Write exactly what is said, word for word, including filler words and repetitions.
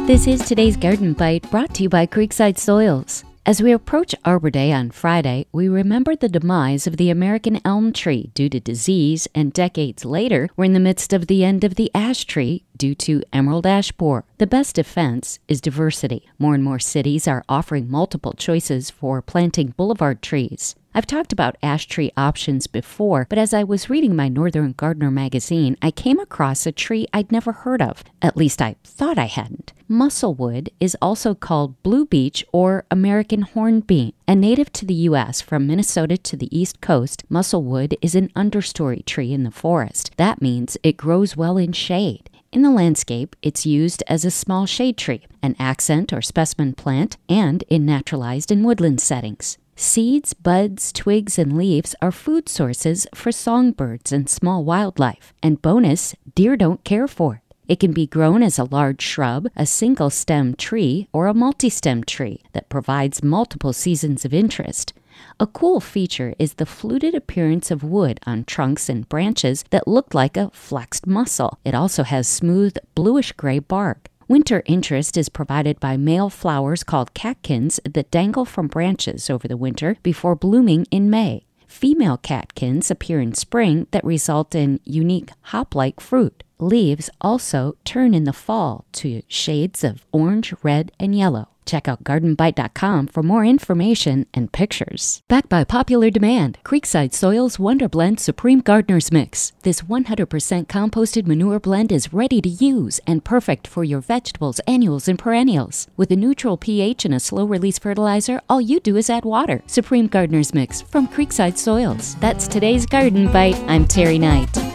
This is today's Garden Bite, brought to you by Creekside Soils. As we approach Arbor Day on Friday, we remember the demise of the American elm tree due to disease, and decades later, we're in the midst of the end of the ash tree due to emerald ash borer. The best defense is diversity. More and more cities are offering multiple choices for planting boulevard trees. I've talked about ash tree options before, but as I was reading my Northern Gardener magazine, I came across a tree I'd never heard of. At least I thought I hadn't. Musselwood is also called blue beech or American hornbeam. A native to the U S from Minnesota to the East Coast, musselwood is an understory tree in the forest. That means it grows well in shade. In the landscape, it's used as a small shade tree, an accent or specimen plant, and in naturalized and woodland settings. Seeds, buds, twigs, and leaves are food sources for songbirds and small wildlife. And bonus, deer don't care for it. It can be grown as a large shrub, a single-stem tree, or a multi-stem tree that provides multiple seasons of interest. A cool feature is the fluted appearance of wood on trunks and branches that look like a flexed muscle. It also has smooth, bluish-gray bark. Winter interest is provided by male flowers called catkins that dangle from branches over the winter before blooming in May. Female catkins appear in spring that result in unique hop-like fruit. Leaves also turn in the fall to shades of orange, red, and yellow. Check out garden bite dot com for more information and pictures. Backed by popular demand, Creekside Soils Wonder Blend Supreme Gardener's Mix. This one hundred percent composted manure blend is ready to use and perfect for your vegetables, annuals, and perennials. With a neutral pH and a slow-release fertilizer, all you do is add water. Supreme Gardener's Mix from Creekside Soils. That's today's Garden Bite. I'm Terry Knight.